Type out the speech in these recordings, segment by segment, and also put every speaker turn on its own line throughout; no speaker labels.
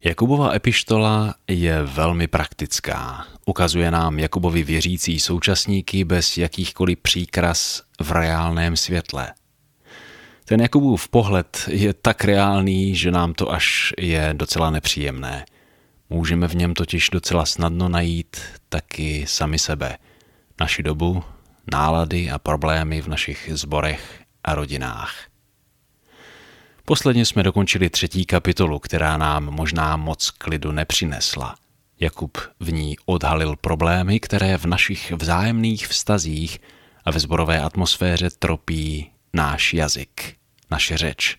Jakubova epištola je velmi praktická. Ukazuje nám Jakubovi věřící současníky bez jakýchkoliv příkras v reálném světle. Ten Jakubův pohled je tak reálný, že nám to až je docela nepříjemné. Můžeme v něm totiž docela snadno najít taky sami sebe, naši dobu, nálady a problémy v našich sborech a rodinách. Posledně jsme dokončili 3. kapitolu, která nám možná moc klidu nepřinesla. Jakub v ní odhalil problémy, které v našich vzájemných vztazích a ve sborové atmosféře tropí náš jazyk, naše řeč.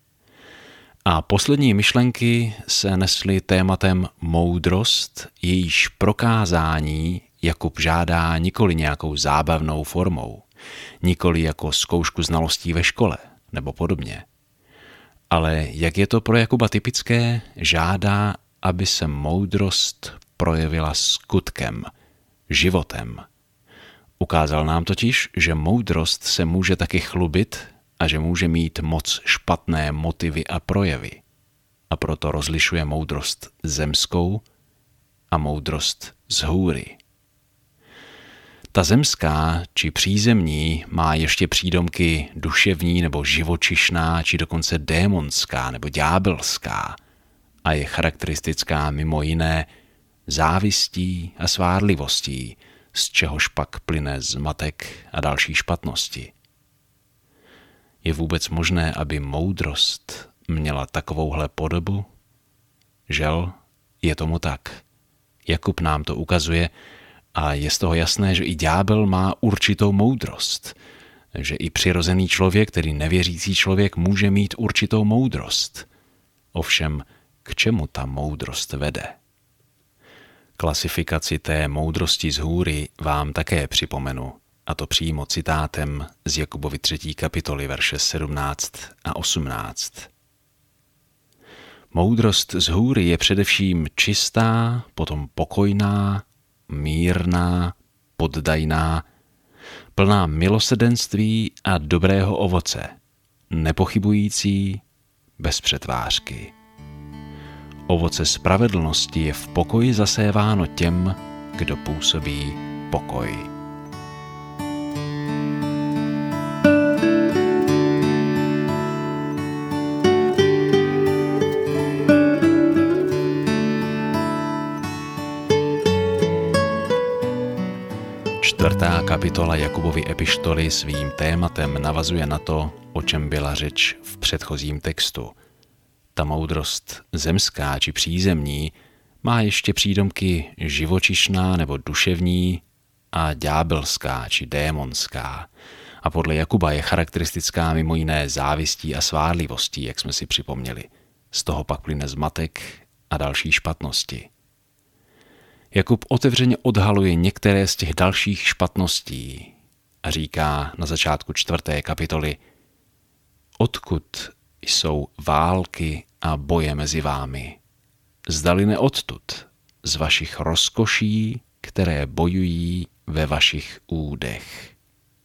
A poslední myšlenky se nesly tématem moudrost, jejíž prokázání Jakub žádá nikoli nějakou zábavnou formou, nikoli jako zkoušku znalostí ve škole nebo podobně. Ale jak je to pro Jakuba typické, žádá, aby se moudrost projevila skutkem, životem. Ukázal nám totiž, že moudrost se může taky chlubit a že může mít moc špatné motivy a projevy. A proto rozlišuje moudrost zemskou a moudrost z hůry. Ta zemská či přízemní má ještě přídomky duševní nebo živočišná či dokonce démonská nebo ďábelská a je charakteristická mimo jiné závistí a svárlivostí, z čehož pak plyne zmatek a další špatnosti. Je vůbec možné, aby moudrost měla takovouhle podobu? Žel, je tomu tak. Jakub nám to ukazuje a je z toho jasné, že i ďábel má určitou moudrost. Že i přirozený člověk, tedy nevěřící člověk, může mít určitou moudrost. Ovšem, k čemu ta moudrost vede? Klasifikaci té moudrosti z hůry vám také připomenu, a to přímo citátem z Jakubovy 3. kapitoly, verše 17 a 18. Moudrost z hůry je především čistá, potom pokojná, mírná, poddajná, plná milosrdenství a dobrého ovoce, nepochybující, bez přetvářky. Ovoce spravedlnosti je v pokoji zaséváno těm, kdo působí pokoj. Čtvrtá kapitola Jakubovy epištoly svým tématem navazuje na to, o čem byla řeč v předchozím textu. Ta moudrost zemská či přízemní má ještě přídomky živočišná nebo duševní a ďábelská či démonská. A podle Jakuba je charakteristická mimo jiné závistí a svárlivostí, jak jsme si připomněli. Z toho pak plyne zmatek a další špatnosti. Jakub otevřeně odhaluje některé z těch dalších špatností a říká na začátku 4. kapitoly: Odkud jsou války a boje mezi vámi? Zdali ne odtud, z vašich rozkoší, které bojují ve vašich údech.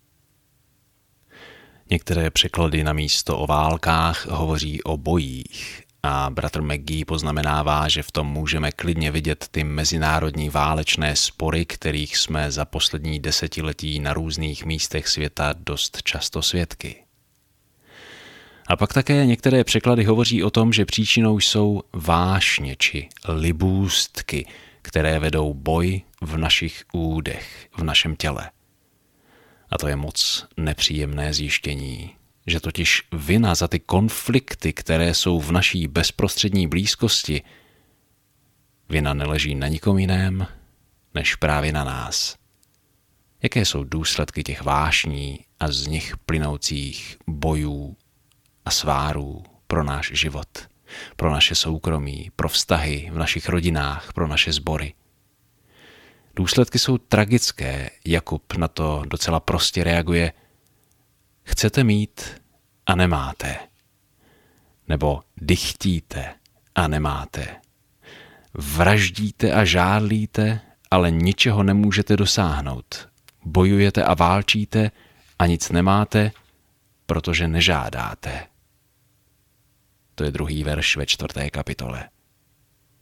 Některé překlady na místo o válkách hovoří o bojích a bratr McGee poznamenává, že v tom můžeme klidně vidět ty mezinárodní válečné spory, kterých jsme za poslední desetiletí na různých místech světa dost často svědky. A pak také některé překlady hovoří o tom, že příčinou jsou vášně či libůstky, které vedou boj v našich údech, v našem těle. A to je moc nepříjemné zjištění, že totiž vina za ty konflikty, které jsou v naší bezprostřední blízkosti, vina neleží na nikom jiném, než právě na nás. Jaké jsou důsledky těch vášní a z nich plynoucích bojů a svárů pro náš život, pro naše soukromí, pro vztahy v našich rodinách, pro naše sbory? Důsledky jsou tragické. Jakub na to docela prostě reaguje: chcete mít a nemáte. Nebo dychtíte a nemáte. Vraždíte a žádlíte, ale ničeho nemůžete dosáhnout. Bojujete a válčíte a nic nemáte, protože nežádáte. To je 2. verš ve 4. kapitole.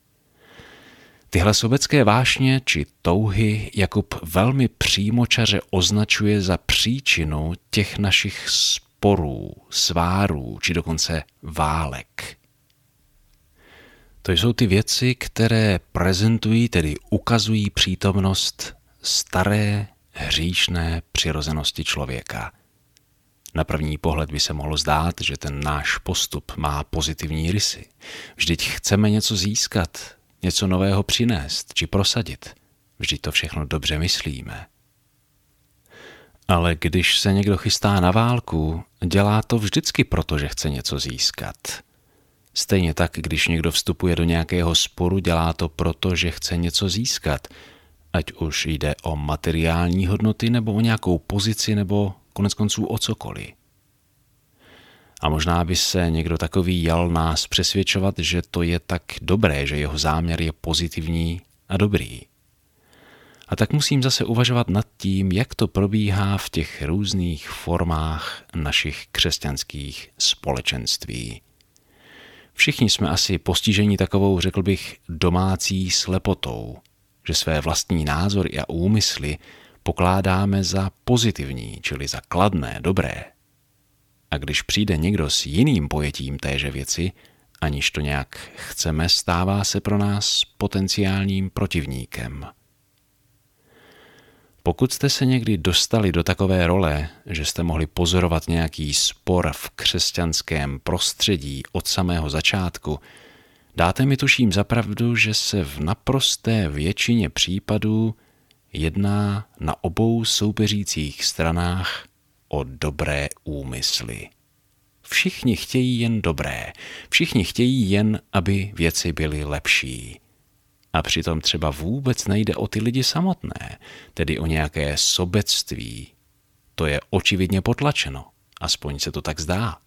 Tyhle sobecké vášně či touhy Jakub velmi přímočaře označuje za příčinu těch našich sporů, svárů či dokonce válek. To jsou ty věci, které prezentují, tedy ukazují přítomnost staré hříšné přirozenosti člověka. Na první pohled by se mohlo zdát, že ten náš postup má pozitivní rysy. Vždyť chceme něco získat, něco nového přinést či prosadit. Vždyť to všechno dobře myslíme. Ale když se někdo chystá na válku, dělá to vždycky proto, že chce něco získat. Stejně tak, když někdo vstupuje do nějakého sporu, dělá to proto, že chce něco získat. Ať už jde o materiální hodnoty, nebo o nějakou pozici, nebo koneckonců o cokoliv. A možná by se někdo takový jal nás přesvědčovat, že to je tak dobré, že jeho záměr je pozitivní a dobrý. A tak musím zase uvažovat nad tím, jak to probíhá v těch různých formách našich křesťanských společenství. Všichni jsme asi postiženi takovou, řekl bych, domácí slepotou, že své vlastní názory a úmysly pokládáme za pozitivní, čili za kladné, dobré. A když přijde někdo s jiným pojetím téže věci, aniž to nějak chceme, stává se pro nás potenciálním protivníkem. Pokud jste se někdy dostali do takové role, že jste mohli pozorovat nějaký spor v křesťanském prostředí od samého začátku, dáte mi tuším za pravdu, že se v naprosté většině případů jedná na obou soupeřících stranách o dobré úmysly. Všichni chtějí jen dobré, všichni chtějí jen, aby věci byly lepší. A přitom třeba vůbec nejde o ty lidi samotné, tedy o nějaké sobectví. To je očividně potlačeno, aspoň se to tak zdá.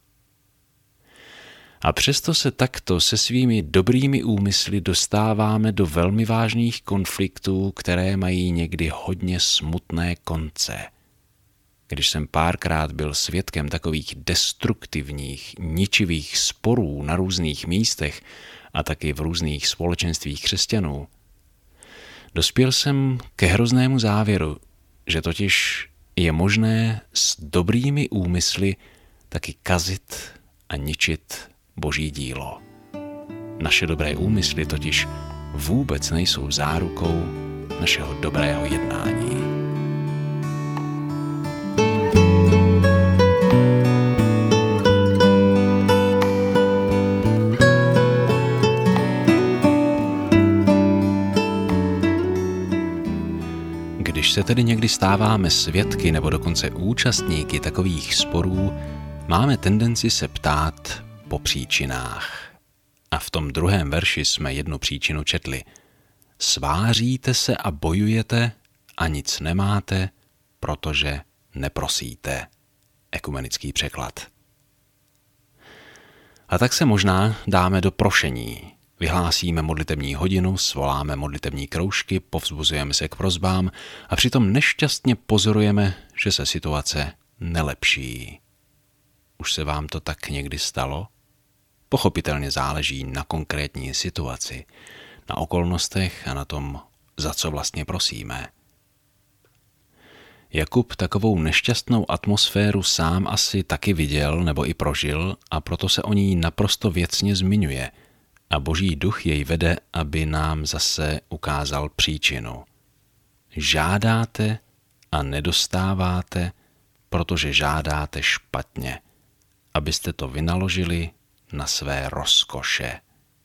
A přesto se takto se svými dobrými úmysly dostáváme do velmi vážných konfliktů, které mají někdy hodně smutné konce. Když jsem párkrát byl svědkem takových destruktivních, ničivých sporů na různých místech a taky v různých společenstvích křesťanů, dospěl jsem ke hroznému závěru, že totiž je možné s dobrými úmysly taky kazit a ničit Boží dílo. Naše dobré úmysly totiž vůbec nejsou zárukou našeho dobrého jednání. Když se tedy někdy stáváme svědky nebo dokonce účastníky takových sporů, máme tendenci se ptát po příčinách. A v tom druhém verši jsme jednu příčinu četli. Sváříte se a bojujete a nic nemáte, protože neprosíte. Ekumenický překlad. A tak se možná dáme do prošení. Vyhlásíme modlitební hodinu, svoláme modlitební kroužky, povzbuzujeme se k prosbám a přitom nešťastně pozorujeme, že se situace nelepší. Už se vám to tak někdy stalo? Pochopitelně záleží na konkrétní situaci, na okolnostech a na tom, za co vlastně prosíme. Jakub takovou nešťastnou atmosféru sám asi taky viděl nebo i prožil a proto se o ní naprosto věcně zmiňuje a Boží duch jej vede, aby nám zase ukázal příčinu. Žádáte a nedostáváte, protože žádáte špatně, abyste to vynaložili na své rozkoše.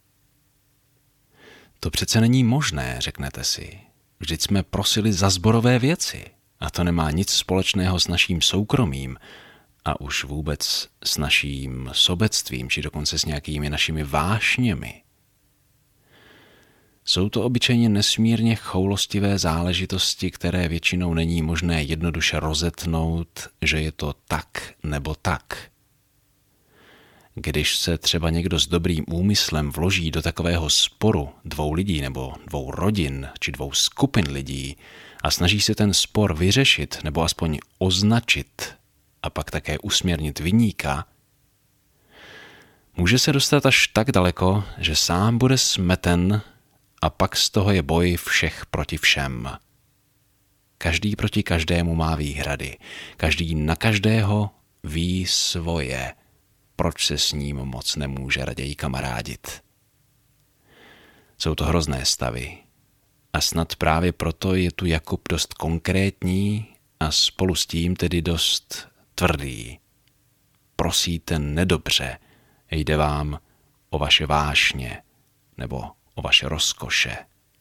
To přece není možné, řeknete si. Vždyť jsme prosili za sborové věci a to nemá nic společného s naším soukromím a už vůbec s naším sobectvím, či dokonce s nějakými našimi vášněmi. Jsou to obyčejně nesmírně choulostivé záležitosti, které většinou není možné jednoduše rozetnout, že je to tak nebo tak. Když se třeba někdo s dobrým úmyslem vloží do takového sporu dvou lidí nebo dvou rodin či dvou skupin lidí a snaží se ten spor vyřešit nebo aspoň označit a pak také usměrnit viníka, může se dostat až tak daleko, že sám bude smeten a pak z toho je boj všech proti všem. Každý proti každému má výhrady, každý na každého ví svoje, proč se s ním moc nemůže raději kamarádit. Jsou to hrozné stavy a snad právě proto je tu Jakub dost konkrétní a spolu s tím tedy dost tvrdý. Prosíte nedobře, jde vám o vaše vášně nebo o vaše rozkoše.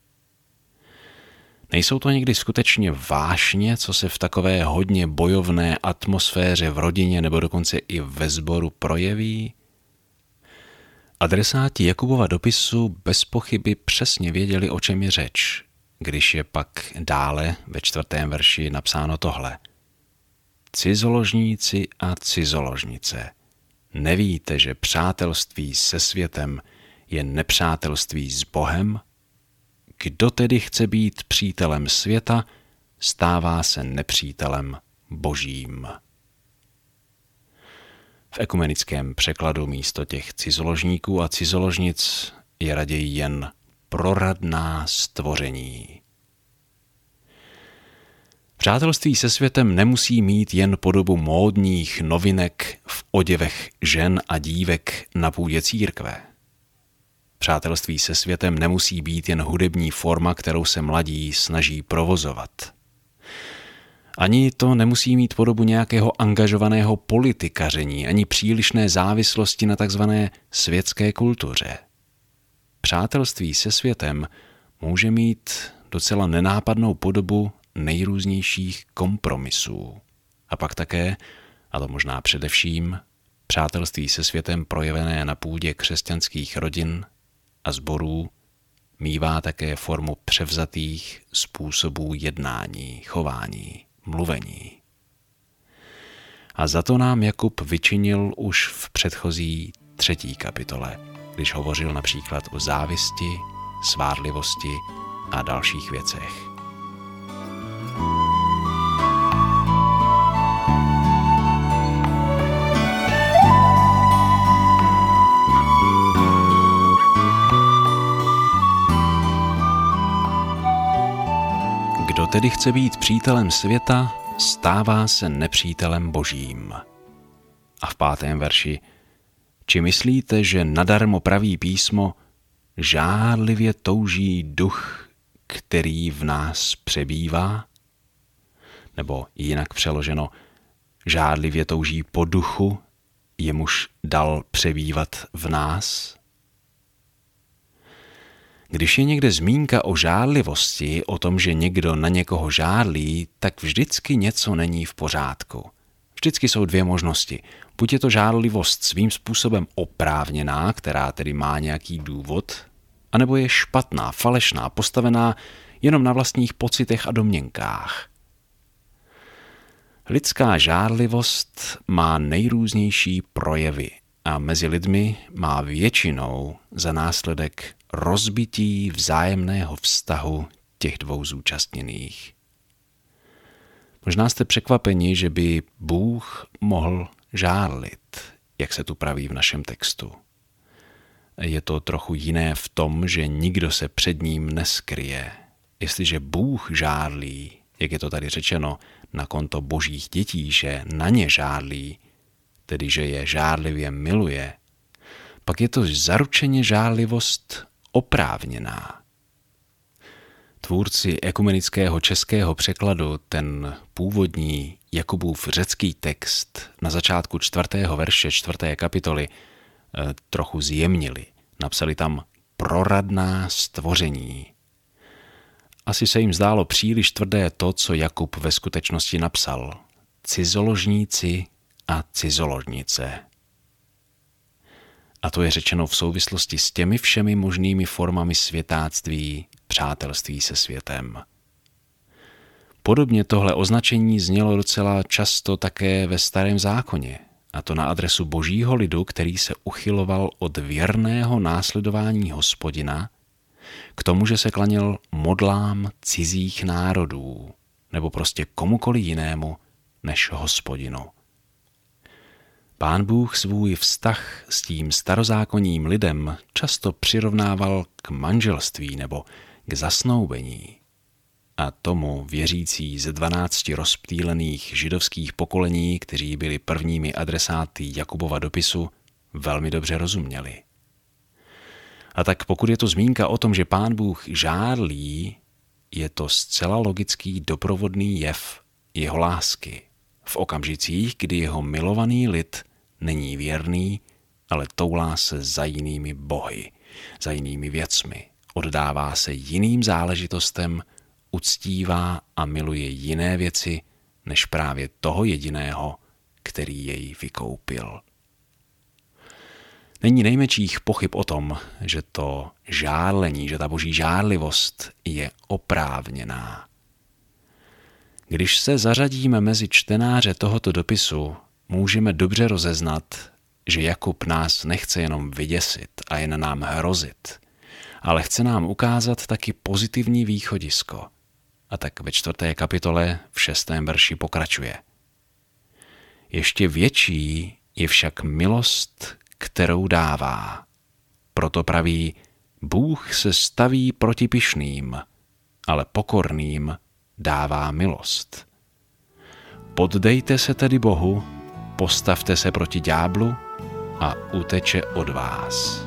Nejsou to někdy skutečně vášně, co se v takové hodně bojovné atmosféře v rodině nebo dokonce i ve sboru projeví? Adresáti Jakubova dopisu bez pochyby přesně věděli, o čem je řeč, když je pak dále ve 4. verši napsáno tohle. Cizoložníci a cizoložnice, nevíte, že přátelství se světem je nepřátelství s Bohem? Kdo tedy chce být přítelem světa, stává se nepřítelem Božím. V ekumenickém překladu místo těch cizoložníků a cizoložnic je raději jen proradná stvoření. Přátelství se světem nemusí mít jen podobu módních novinek v oděvech žen a dívek na půdě církve. Přátelství se světem nemusí být jen hudební forma, kterou se mladí snaží provozovat. Ani to nemusí mít podobu nějakého angažovaného politikaření, ani přílišné závislosti na takzvané světské kultuře. Přátelství se světem může mít docela nenápadnou podobu nejrůznějších kompromisů. A pak také, a to možná především, přátelství se světem projevené na půdě křesťanských rodin a sborů mívá také formu převzatých způsobů jednání, chování, mluvení. A za to nám Jakub vyčinil už v předchozí 3. kapitole, když hovořil například o závisti, svárlivosti a dalších věcech. Kdo tedy chce být přítelem světa, stává se nepřítelem Božím. A v 5. verši, či myslíte, že nadarmo praví písmo, žárlivě touží duch, který v nás přebývá? Nebo jinak přeloženo, žárlivě touží po duchu, jemuž dal přebývat v nás? Když je někde zmínka o žárlivosti, o tom, že někdo na někoho žárlí, tak vždycky něco není v pořádku. Vždycky jsou 2 možnosti. Buď je to žárlivost svým způsobem oprávněná, která tedy má nějaký důvod, anebo je špatná, falešná, postavená jenom na vlastních pocitech a domněnkách. Lidská žárlivost má nejrůznější projevy a mezi lidmi má většinou za následek rozbití vzájemného vztahu těch 2 zúčastněných. Možná jste překvapeni, že by Bůh mohl žárlit, jak se tu praví v našem textu. Je to trochu jiné v tom, že nikdo se před ním neskryje. Jestliže Bůh žárlí, jak je to tady řečeno, na konto božích dětí, že na ně žárlí, tedy že je žárlivě miluje, pak je to zaručeně žárlivost oprávněná. Tvůrci ekumenického českého překladu ten původní Jakubův řecký text na začátku 4. verše 4. kapitoly trochu zjemnili. Napsali tam proradná stvoření. Asi se jim zdálo příliš tvrdé to, co Jakub ve skutečnosti napsal. Cizoložníci a cizoložnice. A to je řečeno v souvislosti s těmi všemi možnými formami světáctví, přátelství se světem. Podobně tohle označení znělo docela často také ve Starém zákoně, a to na adresu božího lidu, který se uchyloval od věrného následování Hospodina k tomu, že se klaněl modlám cizích národů, nebo prostě komukoli jinému než Hospodinu. Pán Bůh svůj vztah s tím starozákonním lidem často přirovnával k manželství nebo k zasnoubení. A tomu věřící ze 12 rozptýlených židovských pokolení, kteří byli prvními adresáty Jakubova dopisu, velmi dobře rozuměli. A tak pokud je to zmínka o tom, že Pán Bůh žárlí, je to zcela logický doprovodný jev jeho lásky. V okamžicích, kdy jeho milovaný lid není věrný, ale toulá se za jinými bohy, za jinými věcmi, oddává se jiným záležitostem, uctívá a miluje jiné věci, než právě toho jediného, který jej vykoupil. Není nejmenších pochyb o tom, že to žárlení, že ta boží žárlivost je oprávněná. Když se zařadíme mezi čtenáře tohoto dopisu, můžeme dobře rozeznat, že Jakub nás nechce jenom vyděsit a jen nám hrozit, ale chce nám ukázat taky pozitivní východisko. A tak ve 4. kapitole v 6. verši pokračuje. Ještě větší je však milost, kterou dává. Proto praví, Bůh se staví proti pyšným, ale pokorným dává milost. Poddejte se tedy Bohu, postavte se proti ďáblu a uteče od vás.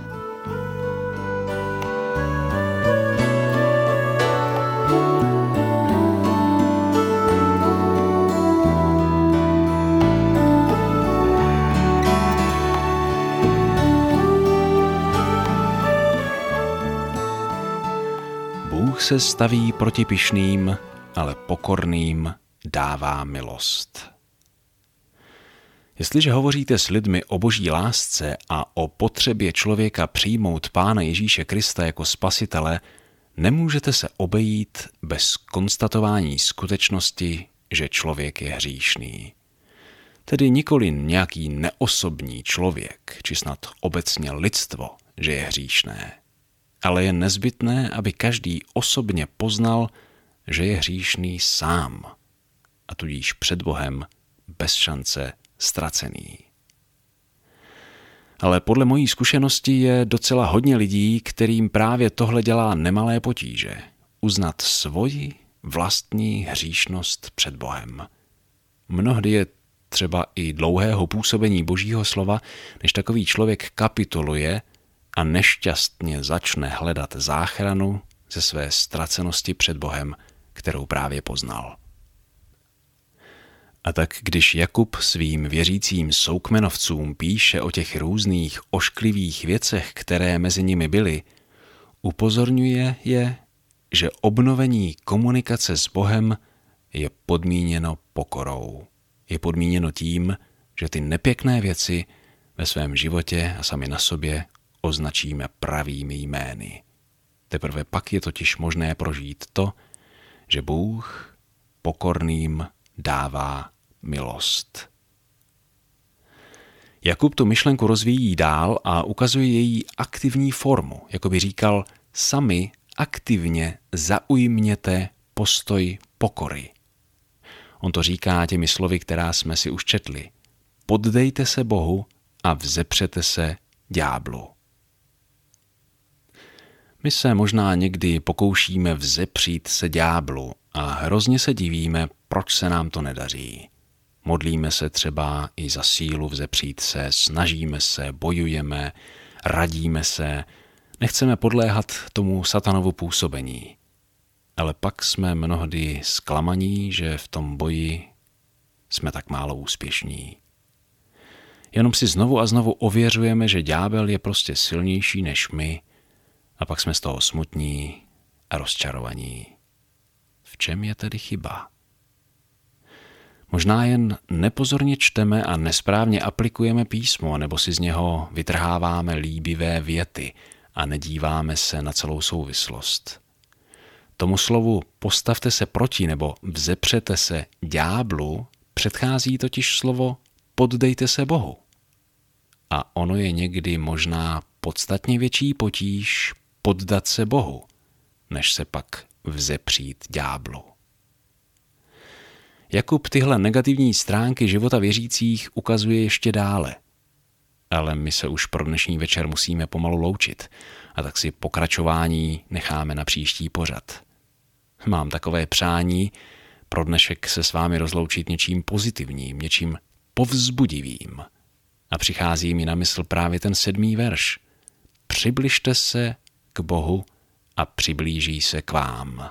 Bůh se staví proti pyšným, ale pokorným dává milost. Jestliže hovoříte s lidmi o boží lásce a o potřebě člověka přijmout Pána Ježíše Krista jako spasitele, nemůžete se obejít bez konstatování skutečnosti, že člověk je hříšný. Tedy nikoli nějaký neosobní člověk, či snad obecně lidstvo, že je hříšné. Ale je nezbytné, aby každý osobně poznal, že je hříšný sám a tudíž před Bohem bez šance ztracený. Ale podle mojí zkušenosti je docela hodně lidí, kterým právě tohle dělá nemalé potíže. Uznat svoji vlastní hříšnost před Bohem. Mnohdy je třeba i dlouhého působení Božího slova, než takový člověk kapituluje a nešťastně začne hledat záchranu ze své ztracenosti před Bohem, kterou právě poznal. A tak když Jakub svým věřícím soukmenovcům píše o těch různých ošklivých věcech, které mezi nimi byly, upozorňuje je, že obnovení komunikace s Bohem je podmíněno pokorou. Je podmíněno tím, že ty nepěkné věci ve svém životě a sami na sobě označíme pravými jmény. Teprve pak je totiž možné prožít to, že Bůh pokorným dává milost. Jakub tu myšlenku rozvíjí dál a ukazuje její aktivní formu, jako by říkal, sami aktivně zaujměte postoj pokory. On to říká těmi slovy, která jsme si už četli. Poddejte se Bohu a vzepřete se ďáblu. My se možná někdy pokoušíme vzepřít se ďáblu a hrozně se divíme, proč se nám to nedaří. Modlíme se třeba i za sílu vzepřít se, snažíme se, bojujeme, radíme se, nechceme podléhat tomu satanovu působení. Ale pak jsme mnohdy zklamaní, že v tom boji jsme tak málo úspěšní. Jenom si znovu a znovu ověřujeme, že ďábel je prostě silnější než my, a pak jsme z toho smutní a rozčarovaní. V čem je tedy chyba? Možná jen nepozorně čteme a nesprávně aplikujeme písmo, nebo si z něho vytrháváme líbivé věty a nedíváme se na celou souvislost. Tomu slovu postavte se proti nebo vzepřete se ďáblu předchází totiž slovo poddejte se Bohu. A ono je někdy možná podstatně větší potíž poddat se Bohu, než se pak vzepřít ďáblu. Jakub tyhle negativní stránky života věřících ukazuje ještě dále. ale my se už pro dnešní večer musíme pomalu loučit a tak si pokračování necháme na příští pořad. Mám takové přání pro dnešek se s vámi rozloučit něčím pozitivním, něčím povzbudivým. A přichází mi na mysl právě ten 7. verš. Přibližte se k Bohu a přiblíží se k vám.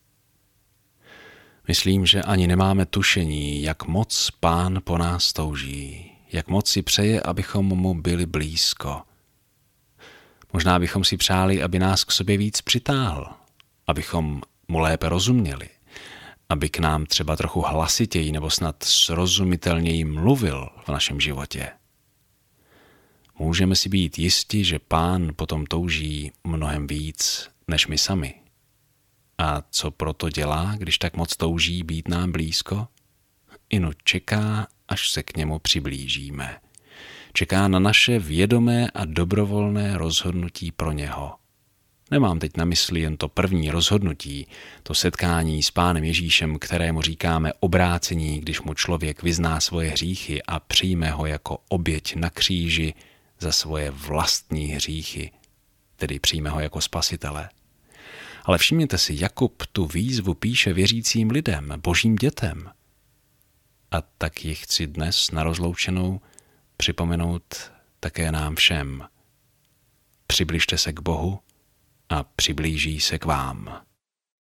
Myslím, že ani nemáme tušení, jak moc Pán po nás touží, jak moc si přeje, abychom mu byli blízko. Možná bychom si přáli, aby nás k sobě víc přitáhl, abychom mu lépe rozuměli, aby k nám třeba trochu hlasitěji nebo snad srozumitelněji mluvil v našem životě. Můžeme si být jisti, že Pán potom touží mnohem víc než my sami. A co proto dělá, když tak moc touží být nám blízko? Inu čeká, až se k němu přiblížíme. Čeká na naše vědomé a dobrovolné rozhodnutí pro něho. Nemám teď na mysli jen to první rozhodnutí, to setkání s Pánem Ježíšem, kterému říkáme obrácení, když mu člověk vyzná svoje hříchy a přijme ho jako oběť na kříži za svoje vlastní hříchy, tedy přijme ho jako spasitele. Ale všimněte si, Jakub tu výzvu píše věřícím lidem, božím dětem. A tak ji chci dnes na rozloučenou připomenout také nám všem. Přibližte se k Bohu a přiblíží se k vám.